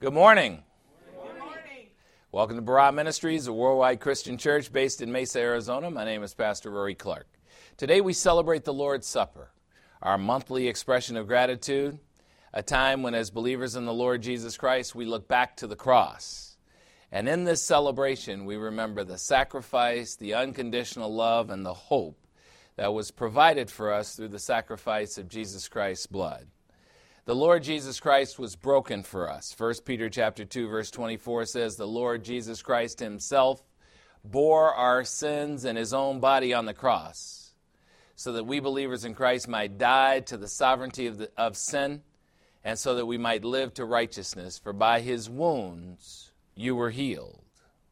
Good morning. Good morning. Welcome to Barah Ministries, a worldwide Christian church based in Mesa, Arizona. My name is Pastor Rory Clark. Today we celebrate the Lord's Supper, our monthly expression of gratitude, a time when as believers in the Lord Jesus Christ we look back to the cross. And in this celebration we remember the sacrifice, the unconditional love, and the hope that was provided for us through the sacrifice of Jesus Christ's blood. The Lord Jesus Christ was broken for us. 1 Peter chapter 2, verse 24 says, the Lord Jesus Christ himself bore our sins in his own body on the cross, so that we believers in Christ might die to the sovereignty of sin, and so that we might live to righteousness. For by his wounds you were healed.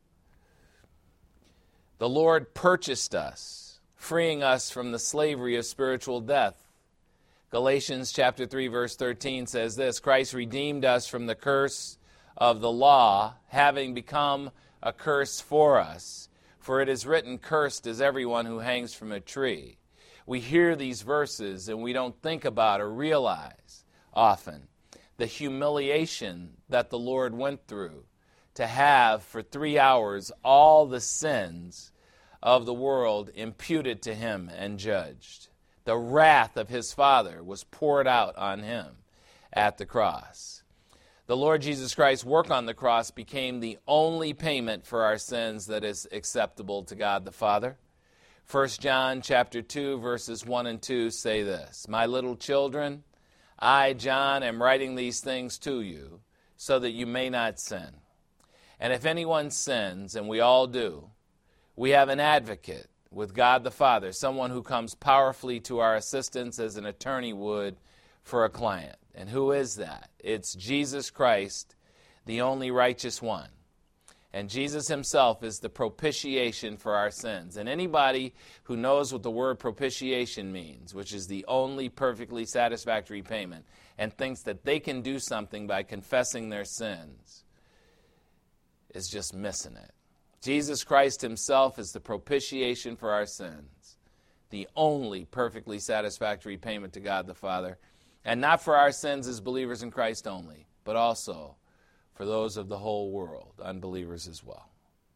The Lord purchased us, freeing us from the slavery of spiritual death. Galatians chapter 3, verse 13 says this, Christ redeemed us from the curse of the law, having become a curse for us. For it is written, cursed is everyone who hangs from a tree. We hear these verses and we don't think about or realize often the humiliation that the Lord went through to have for 3 hours all the sins of the world imputed to him and judged. The wrath of his Father was poured out on him at the cross. The Lord Jesus Christ's work on the cross became the only payment for our sins that is acceptable to God the Father. 1 John chapter 2, verses 1 and 2 say this, my little children, I, John, am writing these things to you so that you may not sin. And if anyone sins, and we all do, we have an advocate with God the Father, someone who comes powerfully to our assistance as an attorney would for a client. And who is that? It's Jesus Christ, the only righteous one. And Jesus himself is the propitiation for our sins. And anybody who knows what the word propitiation means, which is the only perfectly satisfactory payment, and thinks that they can do something by confessing their sins, is just missing it. Jesus Christ himself is the propitiation for our sins, the only perfectly satisfactory payment to God the Father, and not for our sins as believers in Christ only, but also for those of the whole world, unbelievers as well.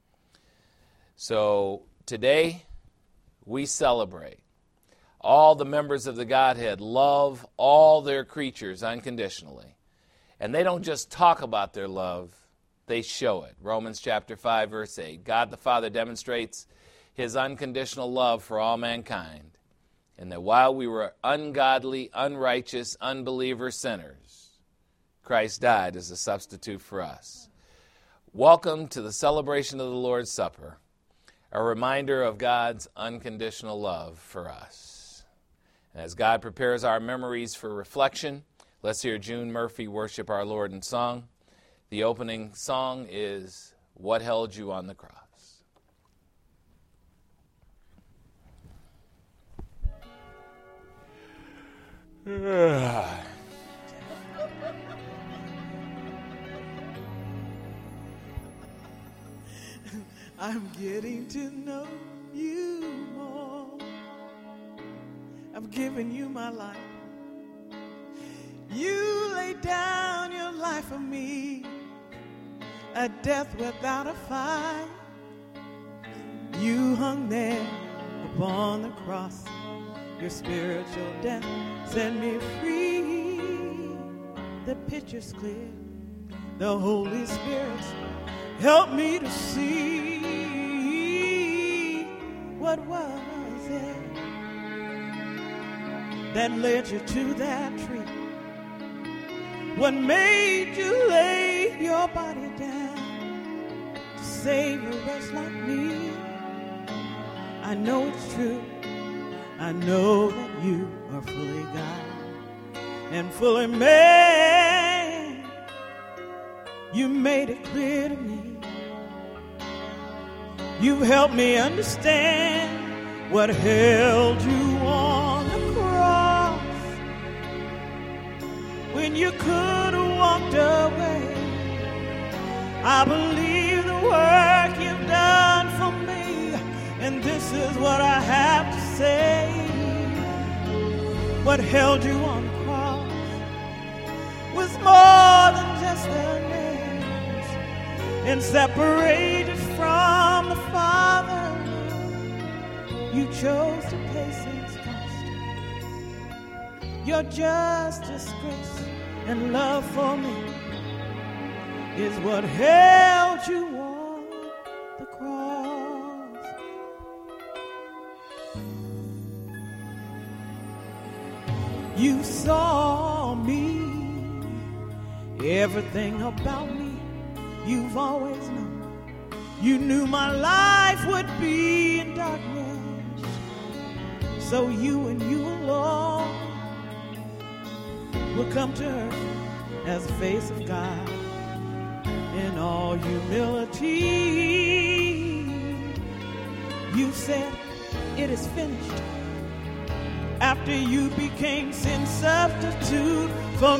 So today we celebrate all the members of the Godhead love all their creatures unconditionally, and they don't just talk about their love, they show it. Romans chapter 5, verse 8. God the Father demonstrates his unconditional love for all mankind, and that while we were ungodly, unrighteous, unbeliever sinners, Christ died as a substitute for us. Welcome to the celebration of the Lord's Supper, a reminder of God's unconditional love for us. And as God prepares our memories for reflection, let's hear June Murphy worship our Lord in song. The opening song is, What Held You on the Cross? I'm getting to know you more. I've given you my life. You laid down your life for me, a death without a fight. You hung there upon the cross. Your spiritual death set me free. The picture's clear. The Holy Spirit helped me to see. What was it that led you to that tree? What made you lay your body down to save a wretch like me? I know it's true. I know that you are fully God and fully man. You made it clear to me. You've helped me understand what held you on the cross when you could have walked away. I believe the work you've done for me, and this is what I have to say. What held you on the cross was more than just a name. and separated from the Father, you chose to pay sin's cost. Your justice, grace, and love for me is what held you on the cross. You saw me, everything about me you've always known. You knew my life would be in darkness, so you and you alone will come to earth as the face of God in all humility. You said, it is finished, after you became sin substitute for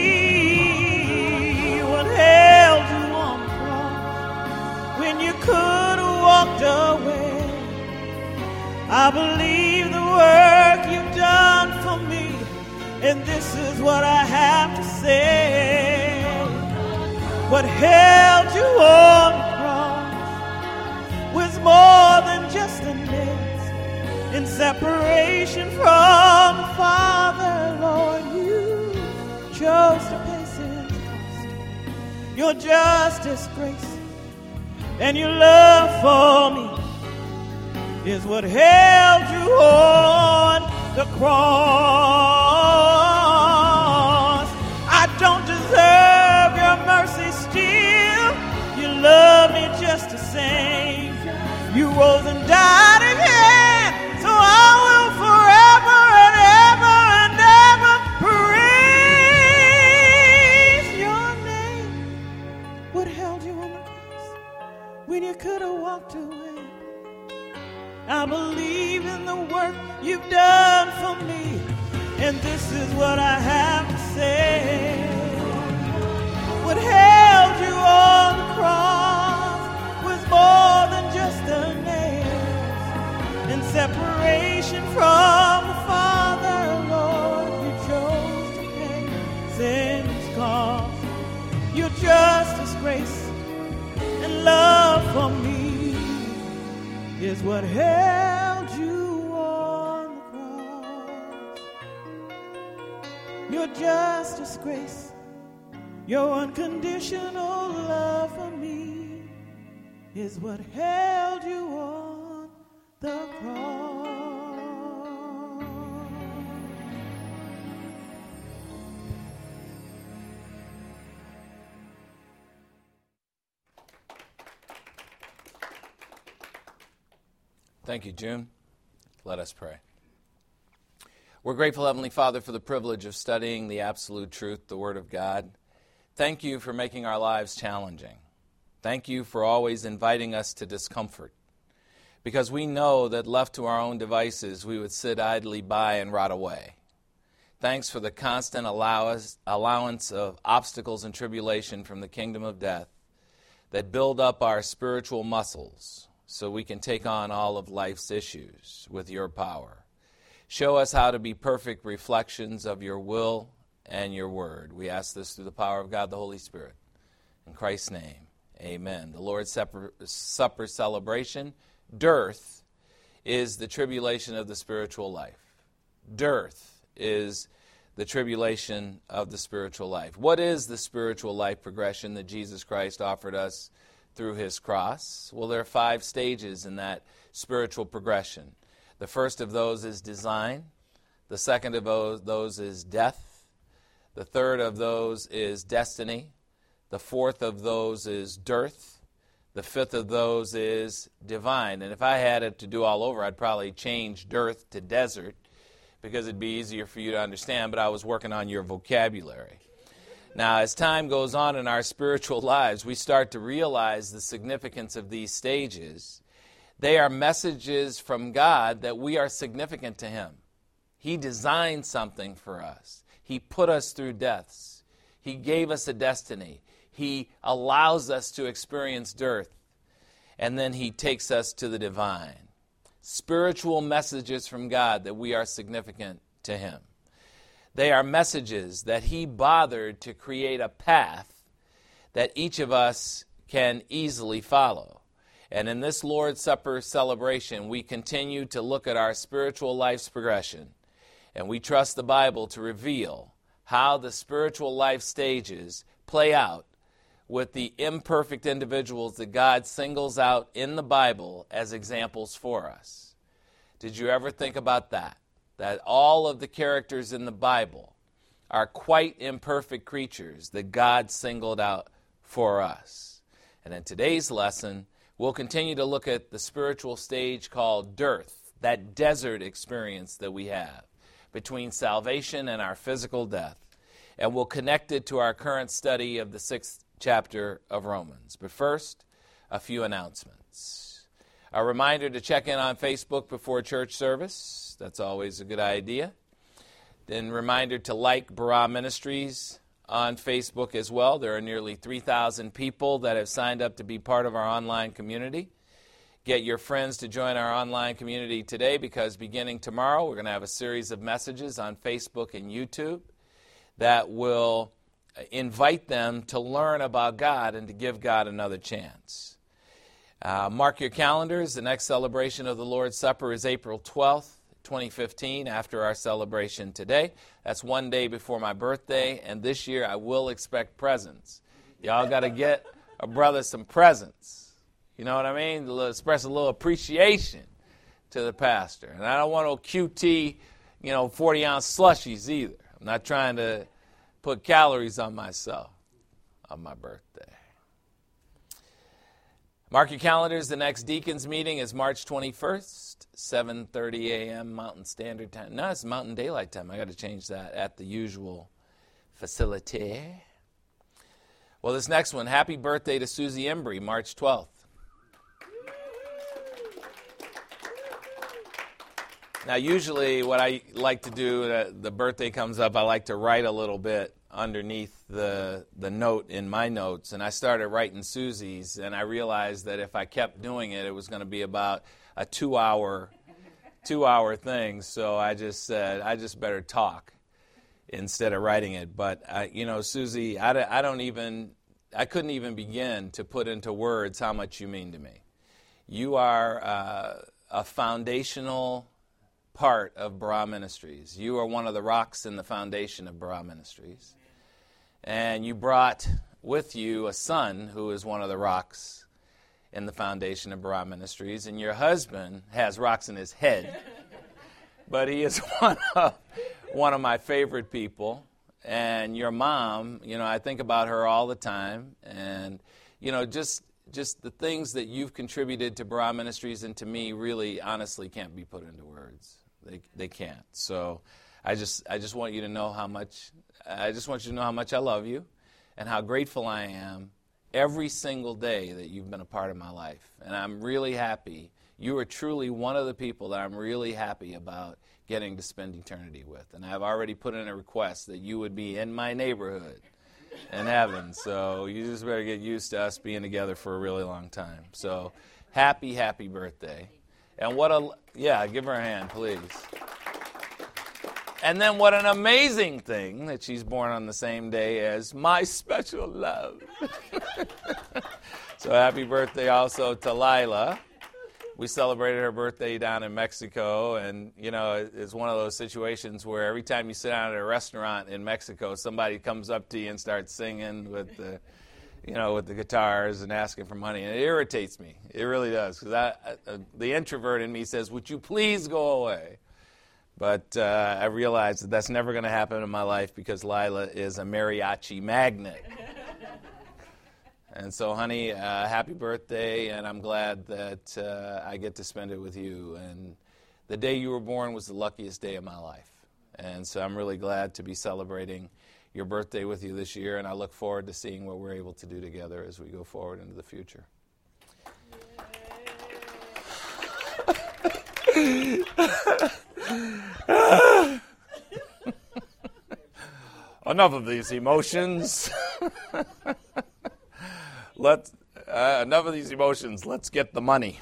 me. What held you on the cross when you could have walked away? I believe the work you've done for me, and this is what I have to say. What held you on the cross was more than just a nails in separation from the Father. Lord, you chose to pay sin's cost. Your justice, grace, and your love for me is what held you on the cross. I don't deserve your mercy still. You love me just the same. You rose and died again, so I will forever and ever and ever praise your name. What held you on the cross when you could have walked away? I believe in the work you've done for me, and this is what I have to say. What held you on the cross was more than just a nails in separation from the Father. Lord, you chose to pay sin's cost. Your justice, grace, and love for me is what held you on the cross. Your justice, grace, your unconditional love for me is what held you on the cross. Thank you, June. Let us pray. We're grateful, Heavenly Father, for the privilege of studying the absolute truth, the Word of God. Thank you for making our lives challenging. Thank you for always inviting us to discomfort, because we know that left to our own devices, we would sit idly by and rot away. Thanks for the constant allowance of obstacles and tribulation from the kingdom of death that build up our spiritual muscles, so we can take on all of life's issues with your power. Show us how to be perfect reflections of your will and your word. We ask this through the power of God, the Holy Spirit. In Christ's name, amen. The Lord's Supper celebration, dearth, is the tribulation of the spiritual life. Dearth is the tribulation of the spiritual life. What is the spiritual life progression that Jesus Christ offered us through his cross? Well, there are 5 stages in that spiritual progression. The first of those is design. The second of those is death. The third of those is destiny. The fourth of those is dearth. The fifth of those is divine. And if I had it to do all over, I'd probably change dearth to desert, because it'd be easier for you to understand, but I was working on your vocabulary. Now, as time goes on in our spiritual lives, we start to realize the significance of these stages. They are messages from God that we are significant to him. He designed something for us. He put us through deaths. He gave us a destiny. He allows us to experience dearth. And then he takes us to the divine. Spiritual messages from God that we are significant to him. They are messages that he bothered to create a path that each of us can easily follow. And in this Lord's Supper celebration, we continue to look at our spiritual life's progression, and we trust the Bible to reveal how the spiritual life stages play out with the imperfect individuals that God singles out in the Bible as examples for us. Did you ever think about that? That all of the characters in the Bible are quite imperfect creatures that God singled out for us. And in today's lesson, we'll continue to look at the spiritual stage called dearth, that desert experience that we have between salvation and our physical death. And we'll connect it to our current study of the 6th chapter of Romans. But first, a few announcements. A reminder to check in on Facebook before church service. That's always a good idea. Then reminder to like Barah Ministries on Facebook as well. There are nearly 3,000 people that have signed up to be part of our online community. Get your friends to join our online community today, because beginning tomorrow we're going to have a series of messages on Facebook and YouTube that will invite them to learn about God and to give God another chance. Mark your calendars. The next celebration of the Lord's Supper is April 12th, 2015, after our celebration today. That's one day before my birthday, and this year I will expect presents. Y'all got to get a brother some presents. You know what I mean? Express a little appreciation to the pastor. And I don't want no QT, 40-ounce slushies either. I'm not trying to put calories on myself on my birthday. Mark your calendars. The next deacons meeting is March 21st, 7:30 a.m. Mountain Standard Time. No, it's Mountain Daylight Time. I got to change that at the usual facility. Well, this next one, happy birthday to Susie Embry, March 12th. Now, usually what I like to do, the birthday comes up, I like to write a little bit underneath the note in my notes. And I started writing Susie's, and I realized that if I kept doing it, it was going to be about a two-hour thing. So I just said, I just better talk instead of writing it. But, Susie, I couldn't even begin to put into words how much you mean to me. You are a foundational part of Barah Ministries. You are one of the rocks in the foundation of Barah Ministries. And you brought with you a son who is one of the rocks in the foundation of Barah Ministries. And your husband has rocks in his head. But he is one of my favorite people. And your mom, I think about her all the time. And, just the things that you've contributed to Barah Ministries and to me really honestly can't be put into words. They can't. So I just want you to know how much I love you and how grateful I am every single day that you've been a part of my life. And I'm really happy. You are truly one of the people that I'm really happy about getting to spend eternity with. And I've already put in a request that you would be in my neighborhood in heaven. So you just better get used to us being together for a really long time. So happy birthday. And give her a hand, please. And then what an amazing thing that she's born on the same day as my special love. So happy birthday also to Lila. We celebrated her birthday down in Mexico, and, it's one of those situations where every time you sit down at a restaurant in Mexico, somebody comes up to you and starts singing with the guitars and asking for money. And it irritates me. It really does. Because the introvert in me says, would you please go away? But I realize that that's never going to happen in my life because Lila is a mariachi magnet. And so, honey, happy birthday, and I'm glad that I get to spend it with you. And the day you were born was the luckiest day of my life. And so I'm really glad to be celebrating your birthday with you this year, and I look forward to seeing what we're able to do together as we go forward into the future. Enough of these emotions. Enough of these emotions. Let's get the money.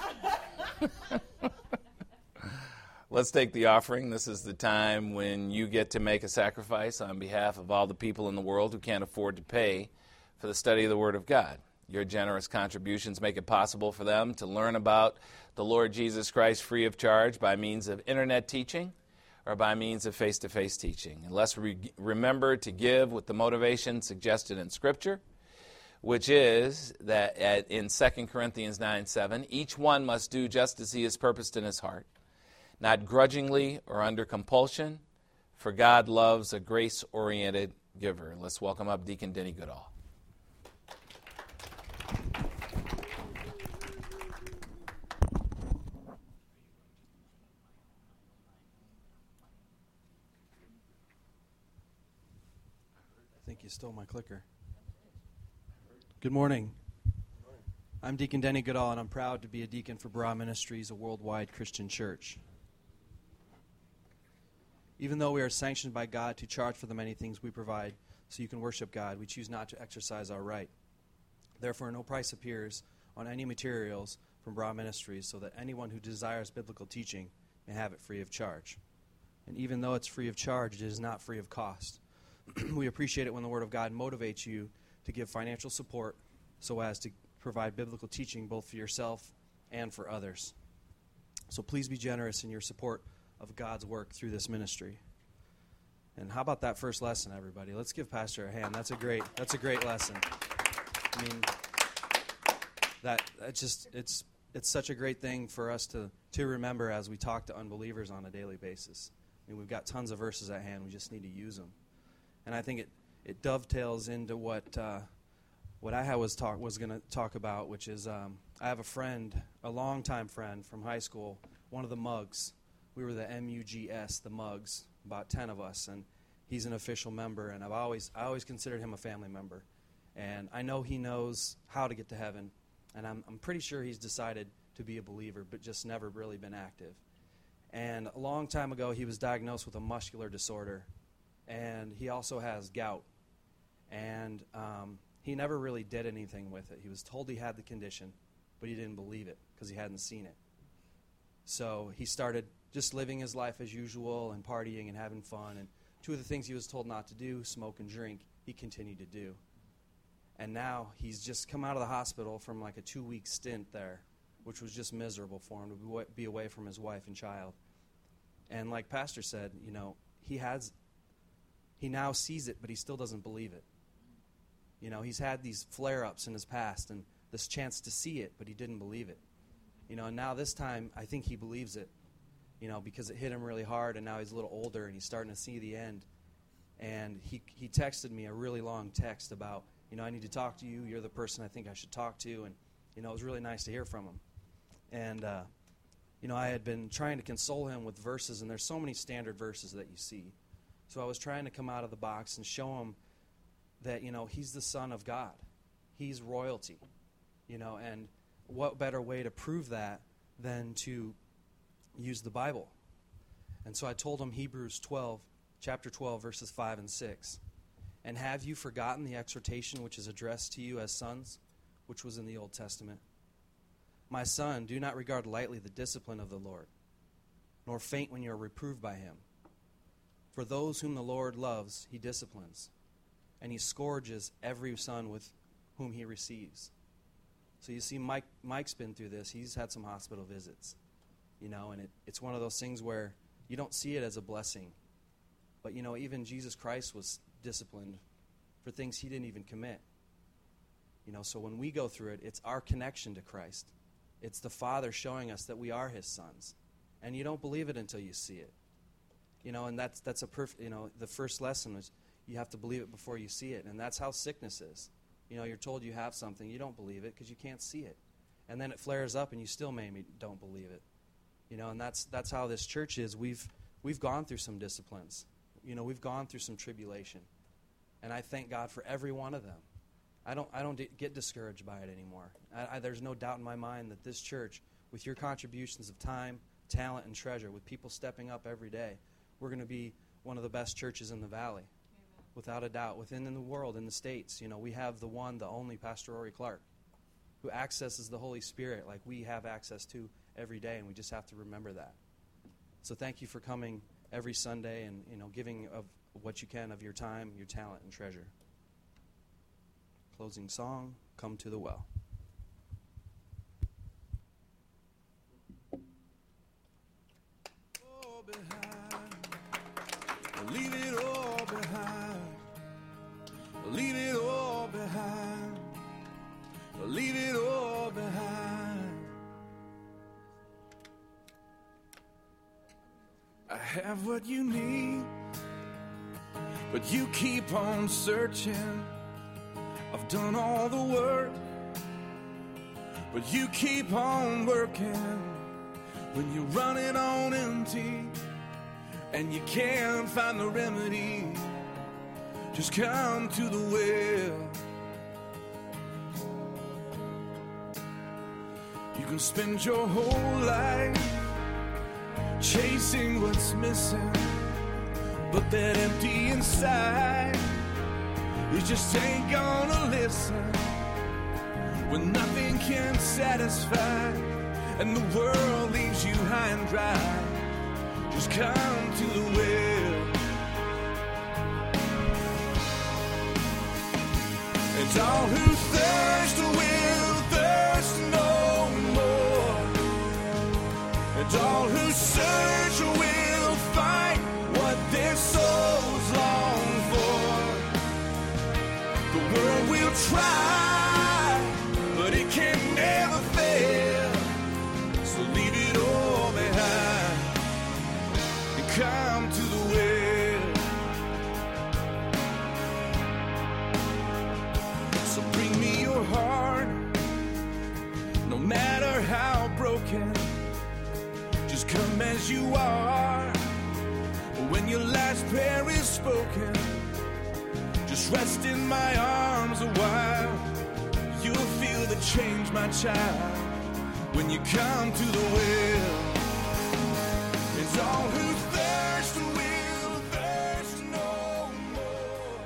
Let's take the offering. This is the time when you get to make a sacrifice on behalf of all the people in the world who can't afford to pay for the study of the Word of God. Your generous contributions make it possible for them to learn about the Lord Jesus Christ free of charge by means of internet teaching or by means of face-to-face teaching. And let's remember to give with the motivation suggested in Scripture, which is that in 2 Corinthians 9:7, each one must do just as he has purposed in his heart, not grudgingly or under compulsion, for God loves a grace-oriented giver. Let's welcome up Deacon Denny Goodall. I think you stole my clicker. Good morning. I'm Deacon Denny Goodall, and I'm proud to be a deacon for Barah Ministries, a worldwide Christian church. Even though we are sanctioned by God to charge for the many things we provide so you can worship God, we choose not to exercise our right. Therefore, no price appears on any materials from Barah Ministries so that anyone who desires biblical teaching may have it free of charge. And even though it's free of charge, it is not free of cost. We appreciate it when the Word of God motivates you to give financial support so as to provide biblical teaching both for yourself and for others. So please be generous in your support of God's work through this ministry. And how about that first lesson, everybody? Let's give Pastor a hand. That's a great lesson. I mean, it's such a great thing for us to remember as we talk to unbelievers on a daily basis. I mean, we've got tons of verses at hand. We just need to use them. And I think it dovetails into what I was going to talk about, which is I have a friend, a longtime friend from high school, one of the Mugs. We were the MUGS, the Mugs, about 10 of us, and he's an official member, and I always considered him a family member. And I know he knows how to get to heaven, and I'm pretty sure he's decided to be a believer, but just never really been active. And a long time ago, he was diagnosed with a muscular disorder, and he also has gout. And he never really did anything with it. He was told he had the condition, but he didn't believe it because he hadn't seen it. So he started just living his life as usual and partying and having fun. And two of the things he was told not to do, smoke and drink, he continued to do. And now he's just come out of the hospital from like a 2-week stint there, which was just miserable for him to be away from his wife and child. And like Pastor said, you know, he now sees it, but he still doesn't believe it. You know, he's had these flare-ups in his past and this chance to see it, but he didn't believe it. You know, and now this time, I think he believes it, you know, because it hit him really hard, and now he's a little older, and he's starting to see the end. And he texted me a really long text about, you know, I need to talk to you. You're the person I think I should talk to. And, you know, it was really nice to hear from him. And, you know, I had been trying to console him with verses, and there's so many standard verses that you see. So I was trying to come out of the box and show him that, you know, he's the Son of God. He's royalty, you know, and what better way to prove that than to use the Bible? And so I told him Hebrews 12, chapter 12, verses 5 and 6. And have you forgotten the exhortation which is addressed to you as sons, which was in the Old Testament? My son, do not regard lightly the discipline of the Lord, nor faint when you are reproved by him. For those whom the Lord loves, he disciplines, and he scourges every son with whom he receives. So you see, Mike's been through this. He's had some hospital visits, you know, and it's one of those things where you don't see it as a blessing. But, you know, even Jesus Christ was disciplined for things he didn't even commit. You know, so when we go through it, it's our connection to Christ. It's the Father showing us that we are his sons. And you don't believe it until you see it. You know, and that's a perfect, you know, the first lesson is you have to believe it before you see it. And that's how sickness is. You know, you're told you have something, you don't believe it because you can't see it. And then it flares up and you still maybe don't believe it. You know, and that's how this church is. We've gone through some disciplines. You know, we've gone through some tribulation. And I thank God for every one of them. I don't get discouraged by it anymore. There's no doubt in my mind that this church, with your contributions of time, talent, and treasure, with people stepping up every day, we're going to be one of the best churches in the valley. Amen. Without a doubt. Within the world, in the States, you know, we have the one, the only Pastor Rory Clark, who accesses the Holy Spirit like we have access to every day, and we just have to remember that. So thank you for coming every Sunday and, you know, giving of what you can of your time, your talent, and treasure. Closing song, come to the well. All behind. Leave it all behind. Leave it all behind. Leave it all behind. I have what you need, but you keep on searching. I've done all the work, but you keep on working. When you're running on empty and you can't find the remedy, just come to the well. You can spend your whole life chasing what's missing, but that empty inside, you just ain't gonna listen. When nothing can satisfy and the world leaves you high and dry, just come to the well. And all who thirst will thirst no more. And all who search will find what their souls long for. The world will try, but it can never fail. So leave it all behind and come to the well. So bring me your heart, no matter how broken. Just come as you are. When your last prayer is spoken, just rest in my arms a while. You'll feel the change, my child, when you come to the well. It's all who thirst will thirst no more.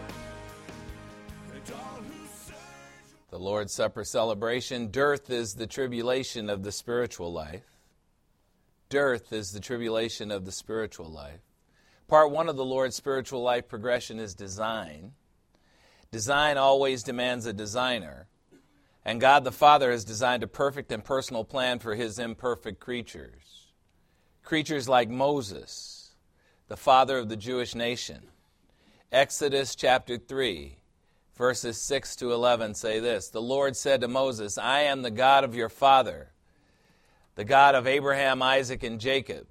It's all who search. The Lord's Supper celebration. Dearth is the tribulation of the spiritual life. Dearth is the tribulation of the spiritual life. Part one of the Lord's spiritual life progression is design. Design always demands a designer. And God the Father has designed a perfect and personal plan for His imperfect creatures. Creatures like Moses, the father of the Jewish nation. Exodus chapter 3, verses 6 to 11 say this. The Lord said to Moses, I am the God of your father, the God of Abraham, Isaac, and Jacob.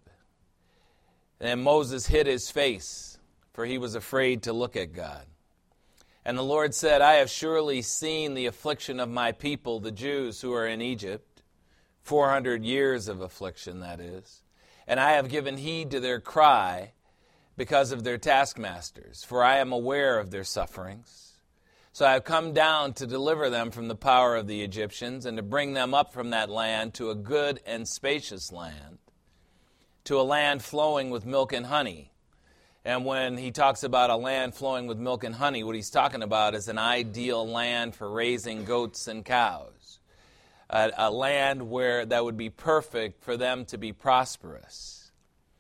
And Moses hid his face, for he was afraid to look at God. And the Lord said, I have surely seen the affliction of my people, the Jews who are in Egypt, 400 years of affliction, that is. And I have given heed to their cry because of their taskmasters, for I am aware of their sufferings. So I have come down to deliver them from the power of the Egyptians and to bring them up from that land to a good and spacious land, to a land flowing with milk and honey. And when he talks about a land flowing with milk and honey, what he's talking about is an ideal land for raising goats and cows. A land where that would be perfect for them to be prosperous.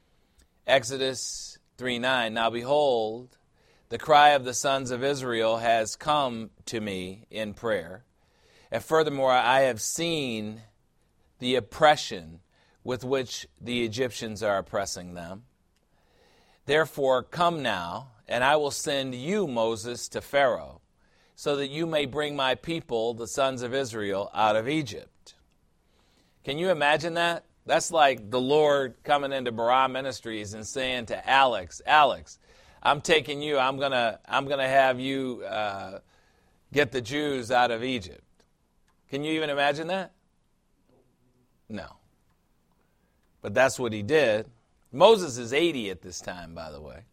Exodus 3:9, Now behold, the cry of the sons of Israel has come to me in prayer. And furthermore, I have seen the oppression with which the Egyptians are oppressing them. Therefore, come now, and I will send you, Moses, to Pharaoh, so that you may bring my people, the sons of Israel, out of Egypt. Can you imagine that? That's like the Lord coming into Barah Ministries and saying to Alex, I'm taking you, I'm gonna have you get the Jews out of Egypt. Can you even imagine that? No. But that's what he did. Moses is 80 at this time, by the way.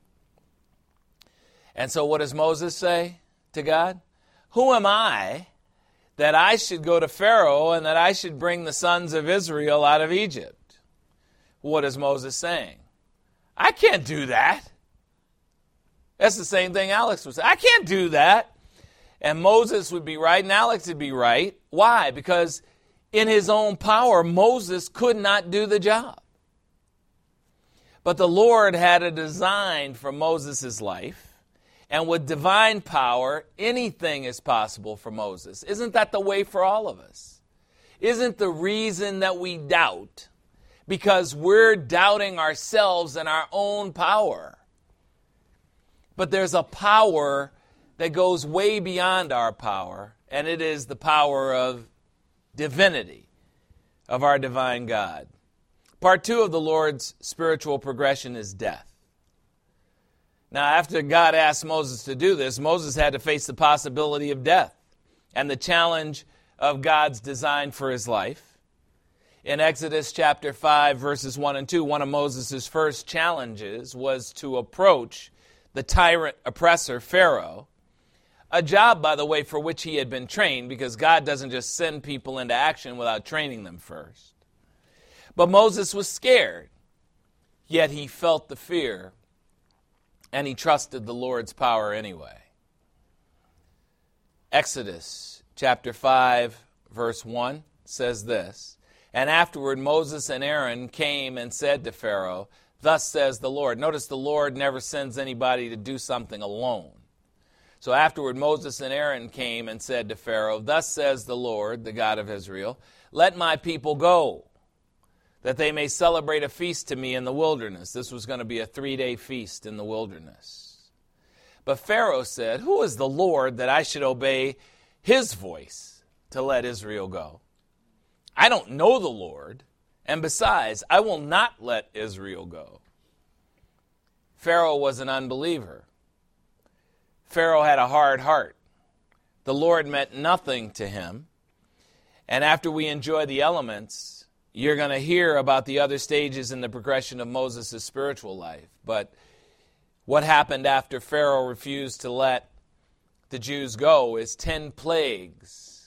And so what does Moses say to God? Who am I that I should go to Pharaoh and that I should bring the sons of Israel out of Egypt? What is Moses saying? I can't do that. That's the same thing Alex was saying. I can't do that. And Moses would be right and Alex would be right. Why? Because in his own power, Moses could not do the job. But the Lord had a design for Moses' life, And with divine power, anything is possible for Moses. Isn't that the way for all of us? Isn't the reason that we doubt because we're doubting ourselves and our own power? But there's a power that goes way beyond our power, and it is the power of divinity, of our divine God. Part 2 of the Lord's spiritual progression is death. Now, after God asked Moses to do this, Moses had to face the possibility of death and the challenge of God's design for his life. In Exodus chapter 5, verses 1 and 2, one of Moses' first challenges was to approach the tyrant oppressor, Pharaoh, a job, by the way, for which he had been trained, because God doesn't just send people into action without training them first. But Moses was scared, yet he felt the fear, and he trusted the Lord's power anyway. Exodus chapter 5, verse 1 says this, "And afterward Moses and Aaron came and said to Pharaoh, 'Thus says the Lord.'" Notice the Lord never sends anybody to do something alone. So afterward Moses and Aaron came and said to Pharaoh, "Thus says the Lord, the God of Israel, let my people go, that they may celebrate a feast to me in the wilderness." This was going to be a 3-day feast in the wilderness. But Pharaoh said, "Who is the Lord that I should obey his voice to let Israel go? I don't know the Lord, and besides, I will not let Israel go." Pharaoh was an unbeliever. Pharaoh had a hard heart. The Lord meant nothing to him. And after we enjoy the elements, you're going to hear about the other stages in the progression of Moses' spiritual life. But what happened after Pharaoh refused to let the Jews go is 10 plagues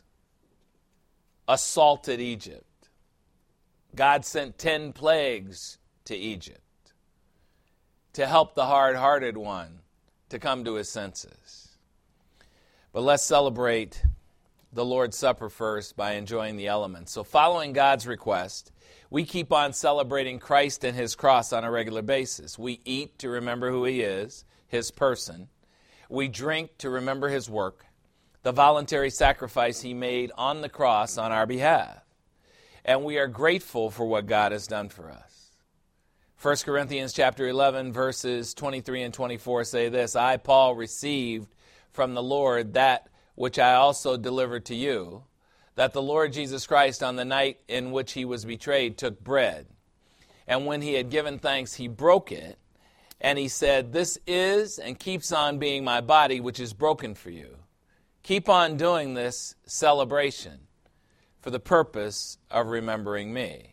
assaulted Egypt. God sent 10 plagues to Egypt to help the hard-hearted one to come to his senses. But let's celebrate the Lord's Supper first by enjoying the elements. So following God's request, we keep on celebrating Christ and his cross on a regular basis. We eat to remember who he is, his person. We drink to remember his work, the voluntary sacrifice he made on the cross on our behalf. And we are grateful for what God has done for us. 1 Corinthians chapter 11, verses 23 and 24 say this, "I, Paul, received from the Lord that which I also delivered to you, that the Lord Jesus Christ on the night in which he was betrayed took bread. And when he had given thanks, he broke it, and he said, 'This is and keeps on being my body, which is broken for you. Keep on doing this celebration for the purpose of remembering me.'"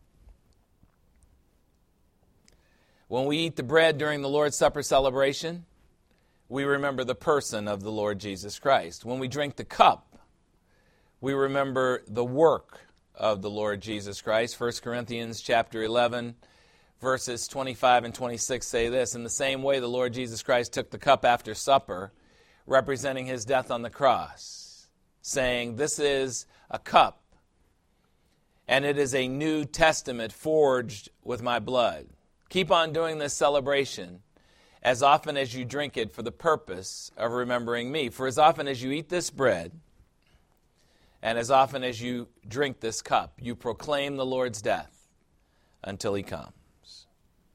When we eat the bread during the Lord's Supper celebration, we remember the person of the Lord Jesus Christ. When we drink the cup, we remember the work of the Lord Jesus Christ. 1 Corinthians chapter 11, verses 25 and 26 say this, "In the same way the Lord Jesus Christ took the cup after supper, representing his death on the cross, saying, 'This is a cup, and it is a new testament forged with my blood. Keep on doing this celebration as often as you drink it for the purpose of remembering me. For as often as you eat this bread and as often as you drink this cup, you proclaim the Lord's death until he comes.'"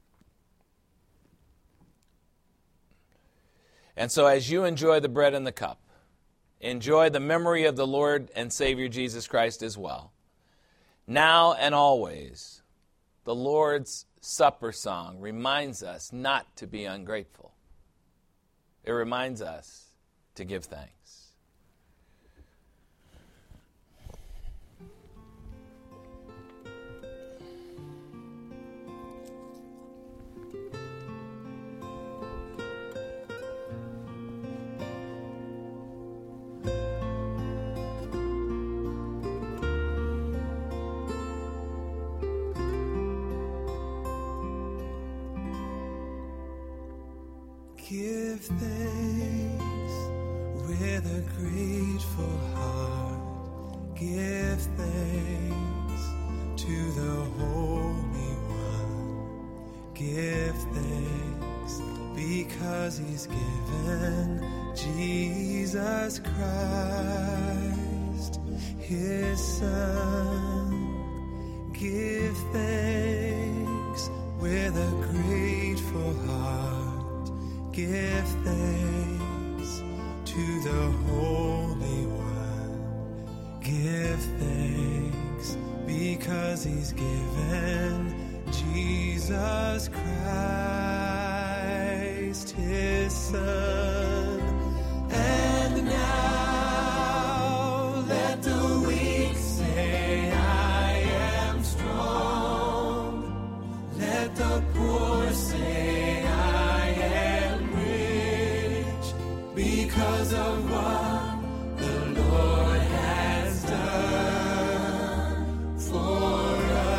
And so as you enjoy the bread and the cup, enjoy the memory of the Lord and Savior Jesus Christ as well. Now and always, the Lord's Supper song reminds us not to be ungrateful. It reminds us to give thanks. Give thanks with a grateful heart. Give thanks to the Holy One. Give thanks because he's given Jesus Christ, his Son. Give thanks with a grateful heart. Give thanks to the Holy One. Give thanks because he's given Jesus Christ, his Son. And now let the weak say, I am strong. Let the poor say, I am rich, because of what the Lord has done for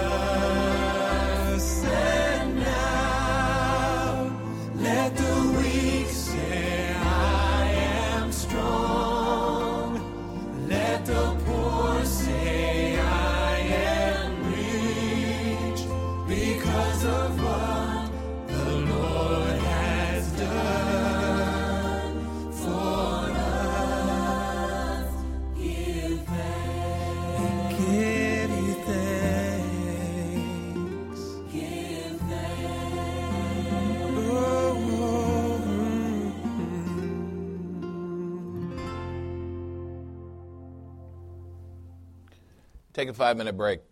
us. And now let the weak say, I am strong. Let the poor say, I am rich, because of what the Lord has done for us. Give thanks. And give you thanks. Give thanks. Oh. Take a 5-minute break.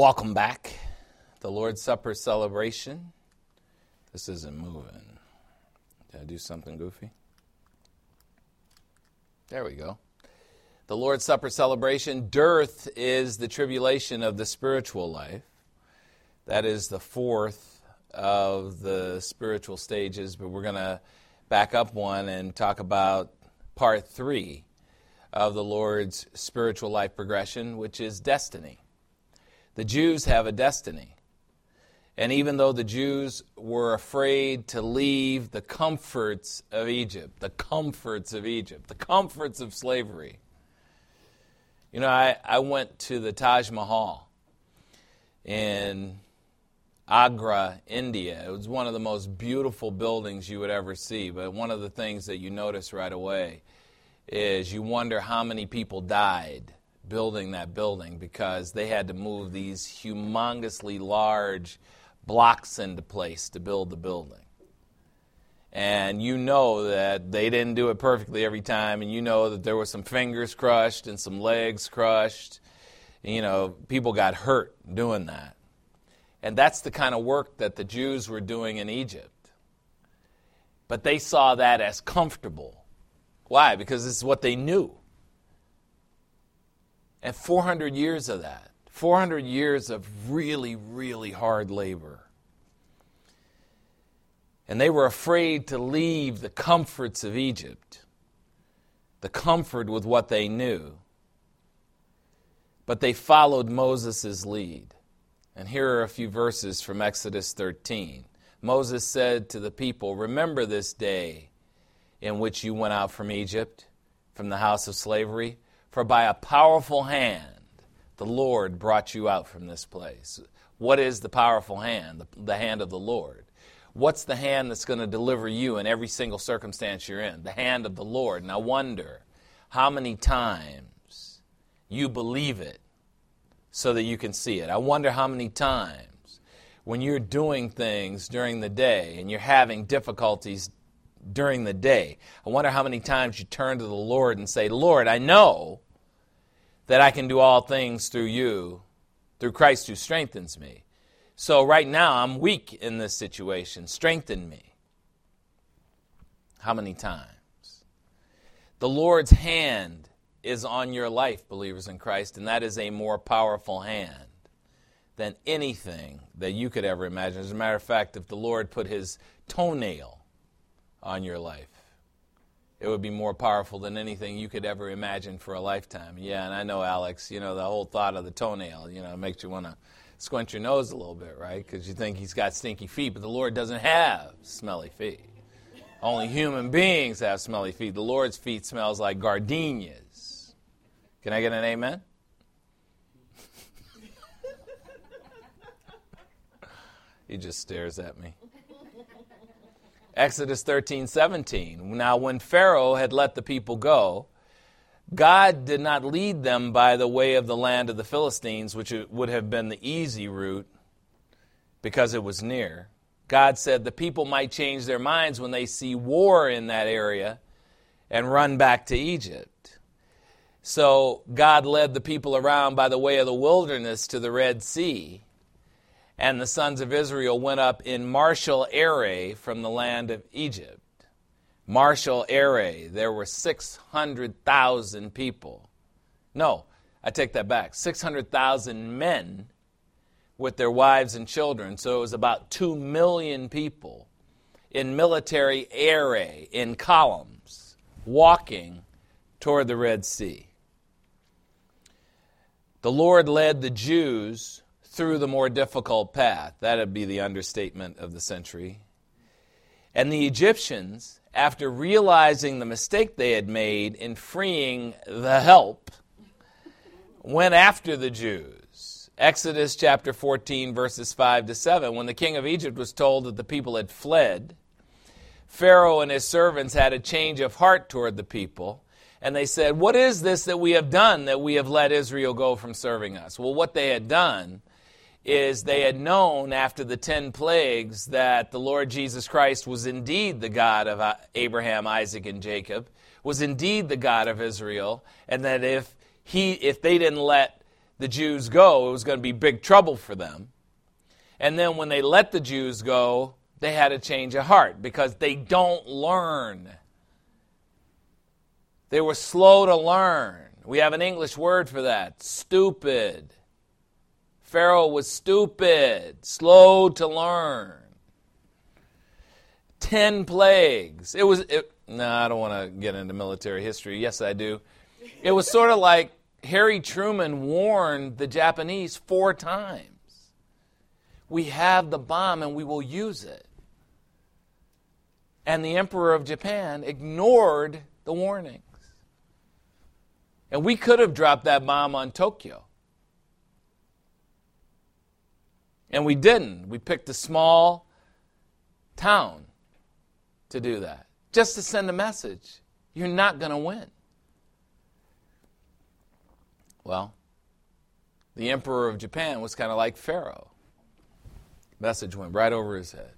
Welcome back. The Lord's Supper celebration. This isn't moving. Did I do something goofy? There we go. The Lord's Supper celebration. Dearth is the tribulation of the spiritual life. That is the fourth of the spiritual stages, but we're going to back up one and talk about part 3 of the Lord's spiritual life progression, which is destiny. The Jews have a destiny. And even though the Jews were afraid to leave the comforts of Egypt, the comforts of slavery. You know, I went to the Taj Mahal in Agra, India. It was one of the most beautiful buildings you would ever see. But one of the things that you notice right away is you wonder how many people died building that building, because they had to move these humongously large blocks into place to build the building. And you know that they didn't do it perfectly every time, and you know that there were some fingers crushed and some legs crushed. You know, people got hurt doing that. And that's the kind of work that the Jews were doing in Egypt. But they saw that as comfortable. Why? Because it's what they knew. And 400 years of that, 400 years of really, really hard labor. And they were afraid to leave the comforts of Egypt, the comfort with what they knew. But they followed Moses' lead. And here are a few verses from Exodus 13. Moses said to the people, "Remember this day in which you went out from Egypt, from the house of slavery. For by a powerful hand the Lord brought you out from this place." What is the powerful hand? The hand of the Lord. What's the hand that's going to deliver you in every single circumstance you're in? The hand of the Lord. And I wonder how many times you believe it so that you can see it. I wonder how many times when you're doing things during the day and you're having difficulties during the day, I wonder how many times you turn to the Lord and say, "Lord, I know that I can do all things through you, through Christ who strengthens me. So right now I'm weak in this situation. Strengthen me." How many times? The Lord's hand is on your life, believers in Christ, and that is a more powerful hand than anything that you could ever imagine. As a matter of fact, if the Lord put his toenail on your life, it would be more powerful than anything you could ever imagine for a lifetime. Yeah, and I know, Alex, you know, the whole thought of the toenail, you know, makes you want to squint your nose a little bit, right? Because you think he's got stinky feet, but the Lord doesn't have smelly feet. Only human beings have smelly feet. The Lord's feet smells like gardenias. Can I get an amen? He just stares at me. Exodus 13:17. Now when Pharaoh had let the people go, God did not lead them by the way of the land of the Philistines, which would have been the easy route because it was near. God said the people might change their minds when they see war in that area and run back to Egypt. So God led the people around by the way of the wilderness to the Red Sea. And the sons of Israel went up in martial array from the land of Egypt. Martial array. There were 600,000 people. No, I take that back. 600,000 men with their wives and children. So it was about 2 million people in military array, in columns, walking toward the Red Sea. The Lord led the Jews through the more difficult path. That would be the understatement of the century. And the Egyptians, after realizing the mistake they had made in freeing the help, went after the Jews. Exodus chapter 14, verses 5 to 7. When the king of Egypt was told that the people had fled, Pharaoh and his servants had a change of heart toward the people. And they said, "What is this that we have done, that we have let Israel go from serving us?" Well, what they had done is they had known after the 10 plagues that the Lord Jesus Christ was indeed the God of Abraham, Isaac, and Jacob, was indeed the God of Israel, and that if they didn't let the Jews go, it was going to be big trouble for them. And then when they let the Jews go, they had a change of heart because they don't learn. They were slow to learn. We have an English word for that, stupid. Pharaoh was stupid, slow to learn. 10 plagues. I don't want to get into military history. Yes, I do. It was sort of like Harry Truman warned the Japanese 4 times. We have the bomb and we will use it. And the Emperor of Japan ignored the warnings. And we could have dropped that bomb on Tokyo. And we didn't. We picked a small town to do that. Just to send a message. You're not going to win. Well, the Emperor of Japan was kind of like Pharaoh. Message went right over his head.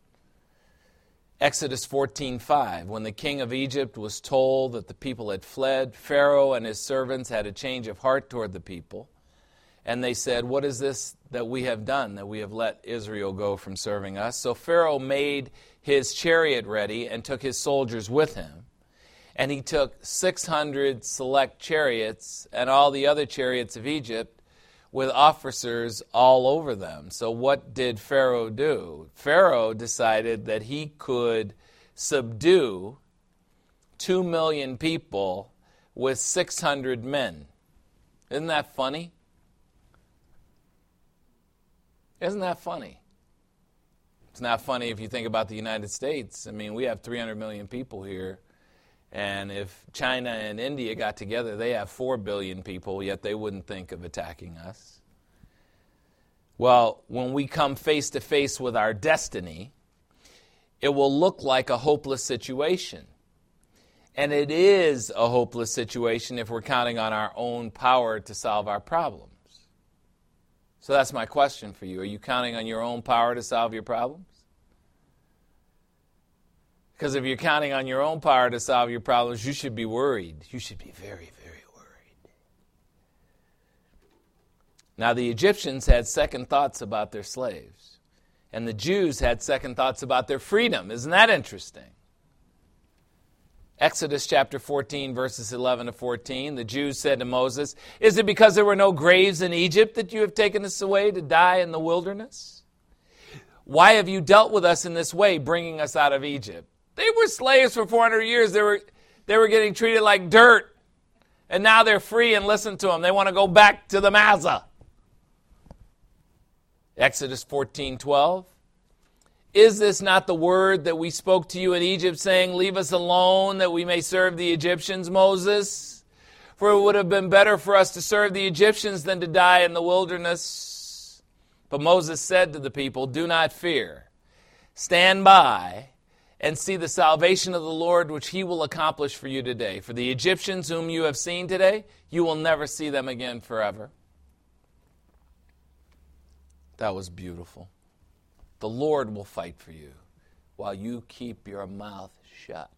Exodus 14:5, when the king of Egypt was told that the people had fled, Pharaoh and his servants had a change of heart toward the people. And they said, what is this that we have done, that we have let Israel go from serving us? So Pharaoh made his chariot ready and took his soldiers with him. And he took 600 select chariots and all the other chariots of Egypt with officers all over them. So what did Pharaoh do? Pharaoh decided that he could subdue 2 million people with 600 men. Isn't that funny? Isn't that funny? It's not funny if you think about the United States. I mean, we have 300 million people here. And if China and India got together, they have 4 billion people, yet they wouldn't think of attacking us. Well, when we come face to face with our destiny, it will look like a hopeless situation. And it is a hopeless situation if we're counting on our own power to solve our problems. So that's my question for you. Are you counting on your own power to solve your problems? Because if you're counting on your own power to solve your problems, you should be worried. You should be very, very worried. Now, the Egyptians had second thoughts about their slaves. And the Jews had second thoughts about their freedom. Isn't that interesting? Exodus chapter 14, verses 11 to 14, the Jews said to Moses, "Is it because there were no graves in Egypt that you have taken us away to die in the wilderness? Why have you dealt with us in this way, bringing us out of Egypt?" They were slaves for 400 years. They were getting treated like dirt. And now they're free, and listen to them. They want to go back to the Massa. Exodus 14:12. "Is this not the word that we spoke to you in Egypt, saying, 'Leave us alone that we may serve the Egyptians,' Moses? For it would have been better for us to serve the Egyptians than to die in the wilderness." But Moses said to the people, "Do not fear. Stand by and see the salvation of the Lord, which he will accomplish for you today. For the Egyptians whom you have seen today, you will never see them again forever." That was beautiful. The Lord will fight for you while you keep your mouth shut.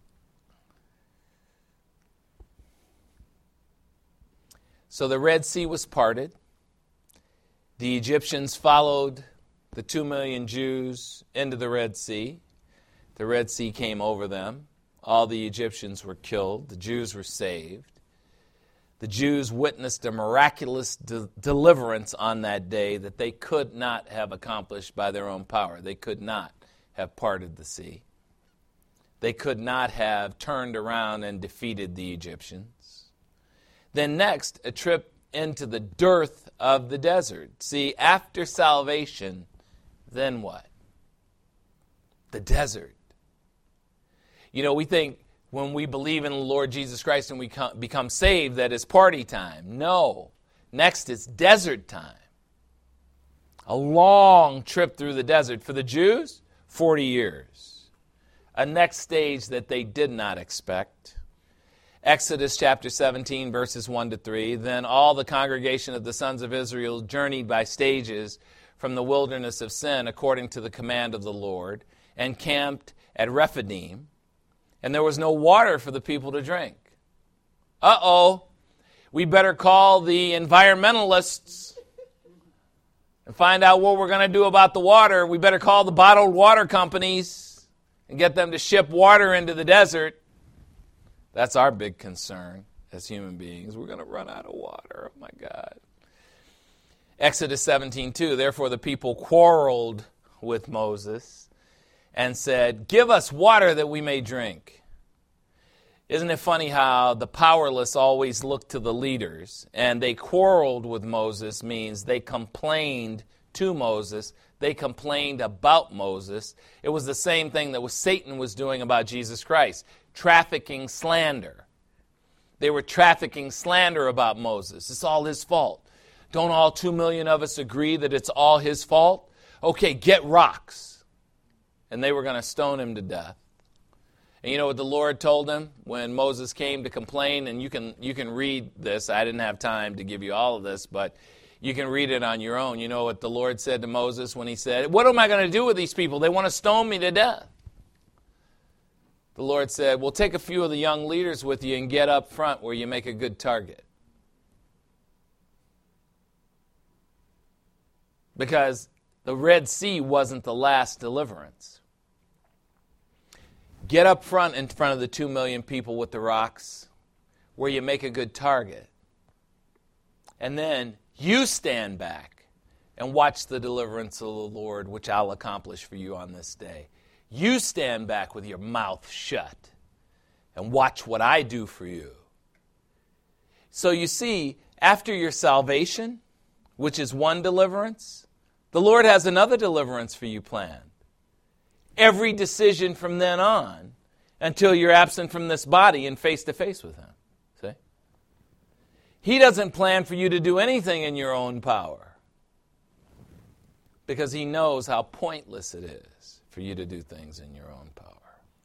So the Red Sea was parted. The Egyptians followed the 2 million Jews into the Red Sea. The Red Sea came over them. All the Egyptians were killed. The Jews were saved. The Jews witnessed a miraculous deliverance on that day that they could not have accomplished by their own power. They could not have parted the sea. They could not have turned around and defeated the Egyptians. Then next, a trip into the dearth of the desert. See, after salvation, then what? The desert. You know, we think when we believe in the Lord Jesus Christ and we become saved that it's party time. No. Next, it's desert time. A long trip through the desert. For the Jews, 40 years. A next stage that they did not expect. Exodus chapter 17, verses 1 to 3. "Then all the congregation of the sons of Israel journeyed by stages from the wilderness of Sin according to the command of the Lord, and camped at Rephidim. And there was no water for the people to drink." Uh-oh. We better call the environmentalists and find out what we're going to do about the water. We better call the bottled water companies and get them to ship water into the desert. That's our big concern as human beings. We're going to run out of water. Oh, my God. Exodus 17:2, therefore the people quarreled with Moses and said, give us water that we may drink. Isn't it funny how the powerless always look to the leaders? And they quarreled with Moses means they complained to Moses. They complained about Moses. It was the same thing that Satan was doing about Jesus Christ, trafficking slander. They were trafficking slander about Moses. It's all his fault. Don't all 2 million of us agree that it's all his fault? Okay, get rocks. And they were going to stone him to death. And you know what the Lord told them when Moses came to complain? And you can read this. I didn't have time to give you all of this, but you can read it on your own. You know what the Lord said to Moses when he said, what am I going to do with these people? They want to stone me to death. The Lord said, well, take a few of the young leaders with you and get up front where you make a good target. Because the Red Sea wasn't the last deliverance. Get up front in front of the 2 million people with the rocks where you make a good target. And then you stand back and watch the deliverance of the Lord, which I'll accomplish for you on this day. You stand back with your mouth shut and watch what I do for you. So you see, after your salvation, which is one deliverance, the Lord has another deliverance for you planned. Every decision from then on until you're absent from this body and face to face with Him. See? He doesn't plan for you to do anything in your own power because He knows how pointless it is for you to do things in your own power.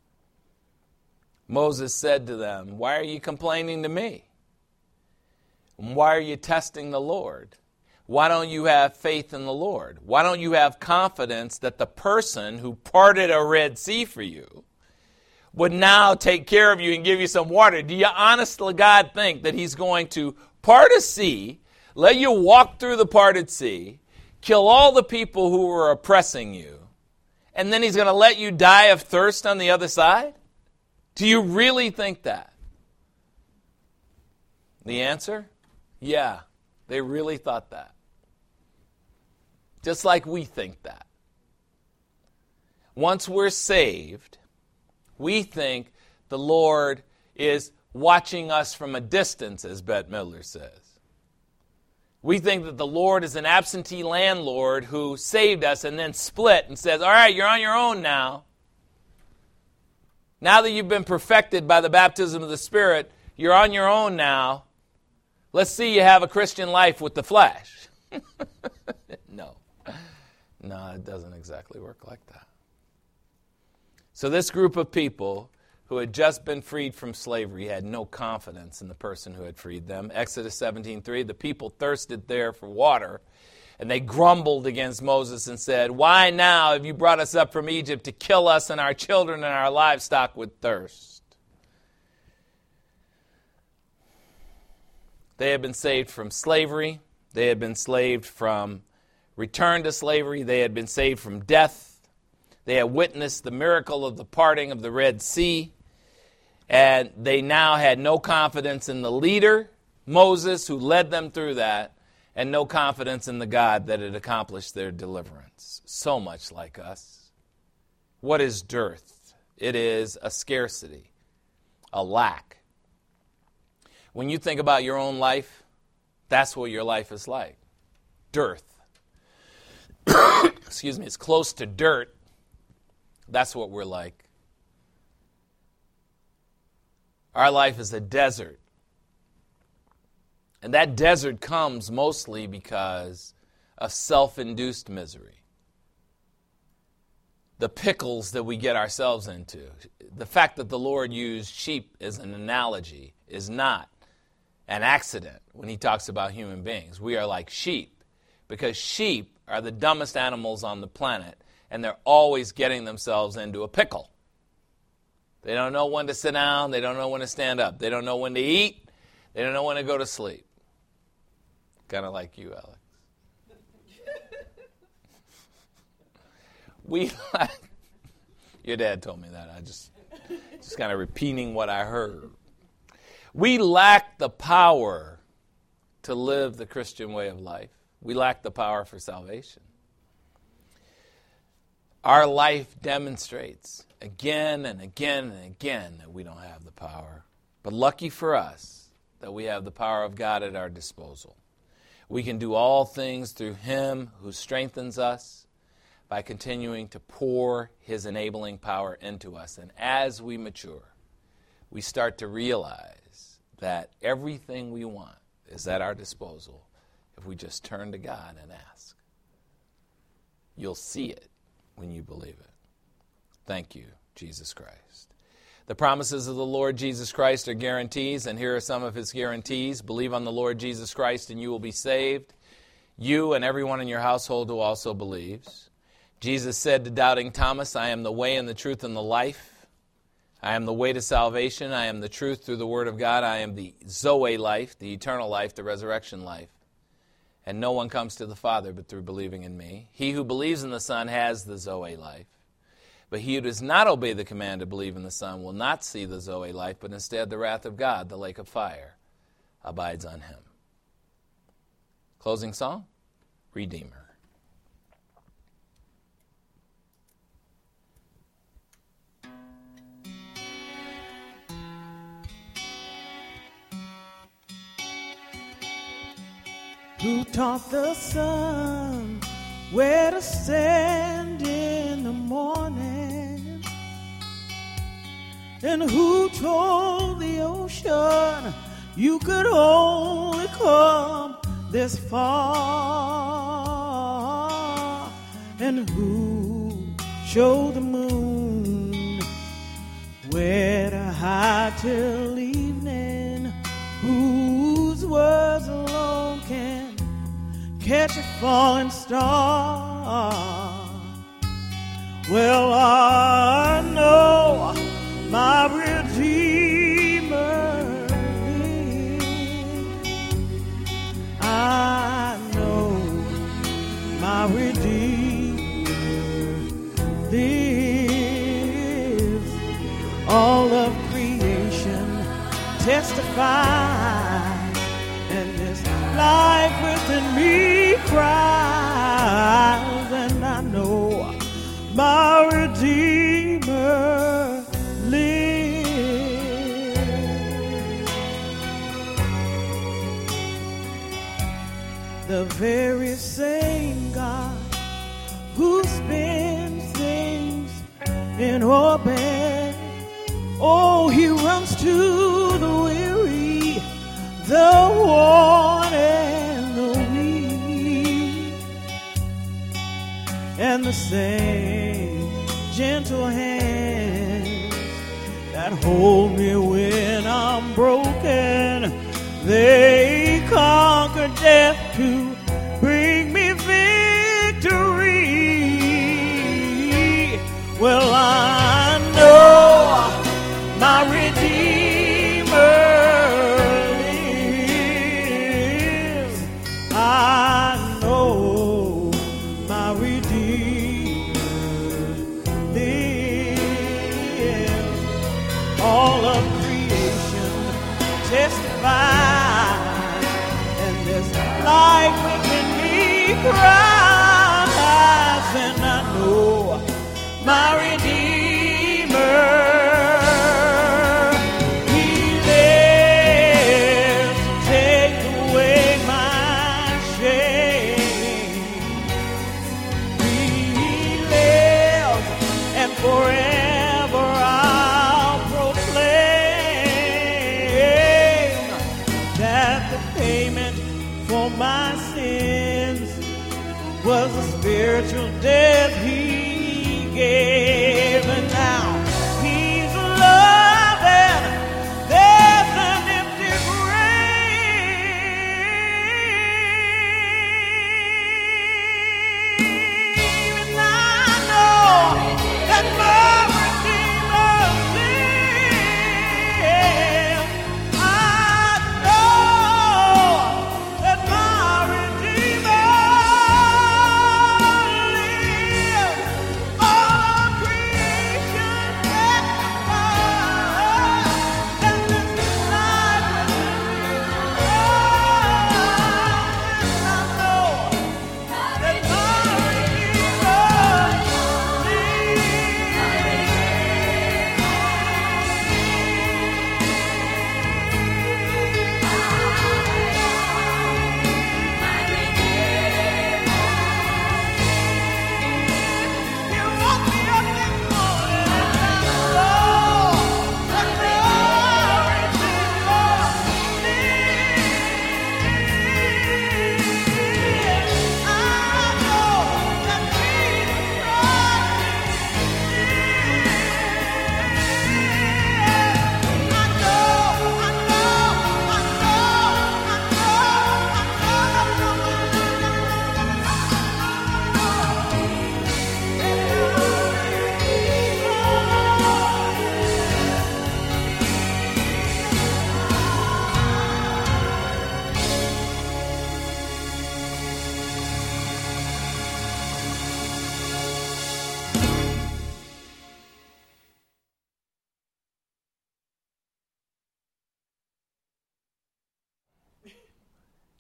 Moses said to them, why are you complaining to me? Why are you testing the Lord? Why don't you have faith in the Lord? Why don't you have confidence that the person who parted a Red Sea for you would now take care of you and give you some water? Do you honestly, God, think that He's going to part a sea, let you walk through the parted sea, kill all the people who were oppressing you, and then He's going to let you die of thirst on the other side? Do you really think that? The answer? Yeah, they really thought that. Just like we think that. Once we're saved, we think the Lord is watching us from a distance, as Bette Midler says. We think that the Lord is an absentee landlord who saved us and then split and says, all right, you're on your own now. Now that you've been perfected by the baptism of the Spirit, you're on your own now. Let's see you have a Christian life with the flesh. No, it doesn't exactly work like that. So this group of people who had just been freed from slavery had no confidence in the person who had freed them. Exodus 17:3, the people thirsted there for water, and they grumbled against Moses and said, why now have you brought us up from Egypt to kill us and our children and our livestock with thirst? They had been saved from slavery. They had been saved from return to slavery. They had been saved from death. They had witnessed the miracle of the parting of the Red Sea. And they now had no confidence in the leader, Moses, who led them through that, and no confidence in the God that had accomplished their deliverance. So much like us. What is dearth? It is a scarcity, a lack. When you think about your own life, that's what your life is like. Dearth. Excuse me, it's close to dirt. That's what we're like. Our life is a desert. And that desert comes mostly because of self-induced misery. The pickles that we get ourselves into. The fact that the Lord used sheep as an analogy is not an accident when He talks about human beings. We are like sheep because sheep are the dumbest animals on the planet, and they're always getting themselves into a pickle. They don't know when to sit down. They don't know when to stand up. They don't know when to eat. They don't want to go to sleep. Kind of like you, Alex. Your dad told me that. I just kind of repeating what I heard. We lack the power to live the Christian way of life. We lack the power for salvation. Our life demonstrates again and again and again that we don't have the power. But lucky for us that we have the power of God at our disposal. We can do all things through Him who strengthens us by continuing to pour His enabling power into us. And as we mature, we start to realize that everything we want is at our disposal if we just turn to God and ask. You'll see it when you believe it. Thank you, Jesus Christ. The promises of the Lord Jesus Christ are guarantees, and here are some of His guarantees. Believe on the Lord Jesus Christ and you will be saved, you and everyone in your household who also believes. Jesus said to doubting Thomas, I am the way and the truth and the life. I am the way to salvation. I am the truth through the Word of God. I am the Zoe life, the eternal life, the resurrection life. And no one comes to the Father but through believing in me. He who believes in the Son has the Zoe life. But he who does not obey the command to believe in the Son will not see the Zoe life, but instead the wrath of God, the lake of fire, abides on him. Closing song, Redeemer. Who taught the sun where to stand in the morning? And who told the ocean you could only come this far? And who showed the moon where to hide till evening? Whose words alone can catch a falling star? Well, I know my Redeemer lives. I know my Redeemer lives. All of creation testifies, and this life within me cries, and I know my Redeemer lives. The very same God who spins things in orbit, oh, He runs to the weary, the worn and the weak, and the same gentle hands that hold me when I'm broken, they conquer death to bring me victory. Well, I know my Redeemer lives. I know my Redeemer lives. All of creation testifies, and this life within me cries, and I know my Redeemer. Forever I'll proclaim that the payment for my sins was a spiritual death He gave, and now He's alive and there's an empty grave, and I know that my Redeemer lives. I know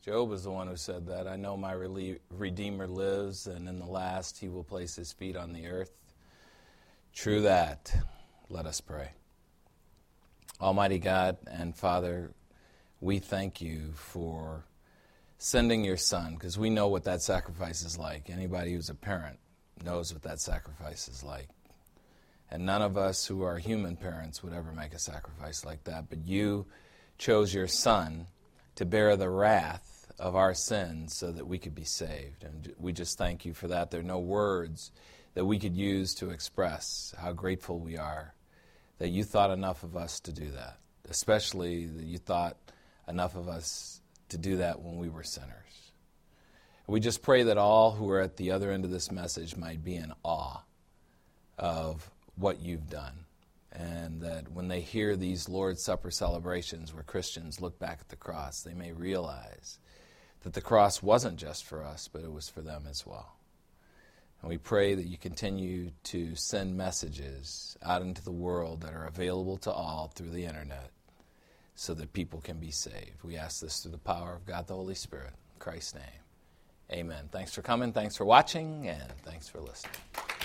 Job is the one who said that. I know my Redeemer lives, and in the last he will place his feet on the earth. True that. Let us pray. Almighty God and Father, we thank you for sending your Son, because we know what that sacrifice is like. Anybody who's a parent knows what that sacrifice is like. And none of us who are human parents would ever make a sacrifice like that. But you chose your Son to bear the wrath of our sins so that we could be saved. And we just thank you for that. There are no words that we could use to express how grateful we are that you thought enough of us to do that, especially that you thought enough of us to do that when we were sinners. We just pray that all who are at the other end of this message might be in awe of what you've done, and that when they hear these Lord's Supper celebrations where Christians look back at the cross, they may realize that the cross wasn't just for us, but it was for them as well. And we pray that you continue to send messages out into the world that are available to all through the internet so that people can be saved. We ask this through the power of God the Holy Spirit. In Christ's name, amen. Thanks for coming, thanks for watching, and thanks for listening.